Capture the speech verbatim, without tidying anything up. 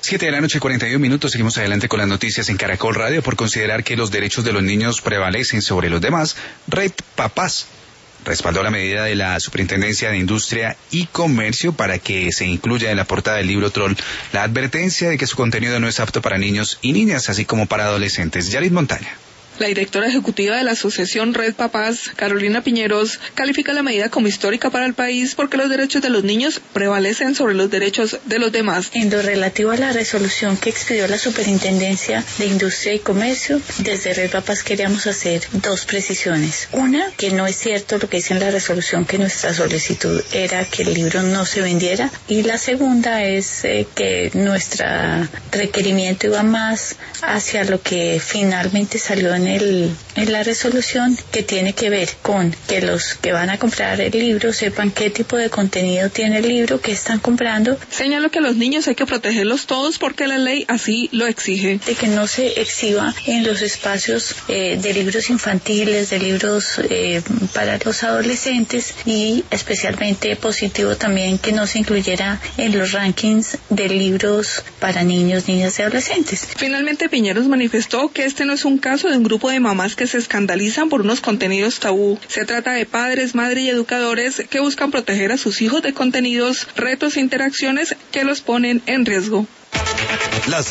Siete de la noche, cuarenta y un minutos. Seguimos adelante con las noticias en Caracol Radio. Por considerar que los derechos de los niños prevalecen sobre los demás, Red Papás respaldó la medida de la Superintendencia de Industria y Comercio para que se incluya en la portada del libro Troll la advertencia de que su contenido no es apto para niños y niñas, así como para adolescentes. Yarit Montaña. La directora ejecutiva de la asociación Red Papás, Carolina Piñeros, califica la medida como histórica para el país porque los derechos de los niños prevalecen sobre los derechos de los demás. En lo relativo a la resolución que expidió la Superintendencia de Industria y Comercio, desde Red Papás queríamos hacer dos precisiones. Una, que no es cierto lo que dice en la resolución, que nuestra solicitud era que el libro no se vendiera. Y la segunda es eh, que nuestro requerimiento iba más hacia lo que finalmente salió en En, el, en la resolución, que tiene que ver con que los que van a comprar el libro sepan qué tipo de contenido tiene el libro que están comprando. Señaló que a los niños hay que protegerlos todos porque la ley así lo exige. De que no se exhiba en los espacios eh, de libros infantiles, de libros eh, para los adolescentes, y especialmente positivo también que no se incluyera en los rankings de libros para niños, niñas y adolescentes. Finalmente, Piñeros manifestó que este no es un caso de un grupo de mamás que se escandalizan por unos contenidos tabú. Se trata de padres, madres y educadores que buscan proteger a sus hijos de contenidos, retos e interacciones que los ponen en riesgo. Las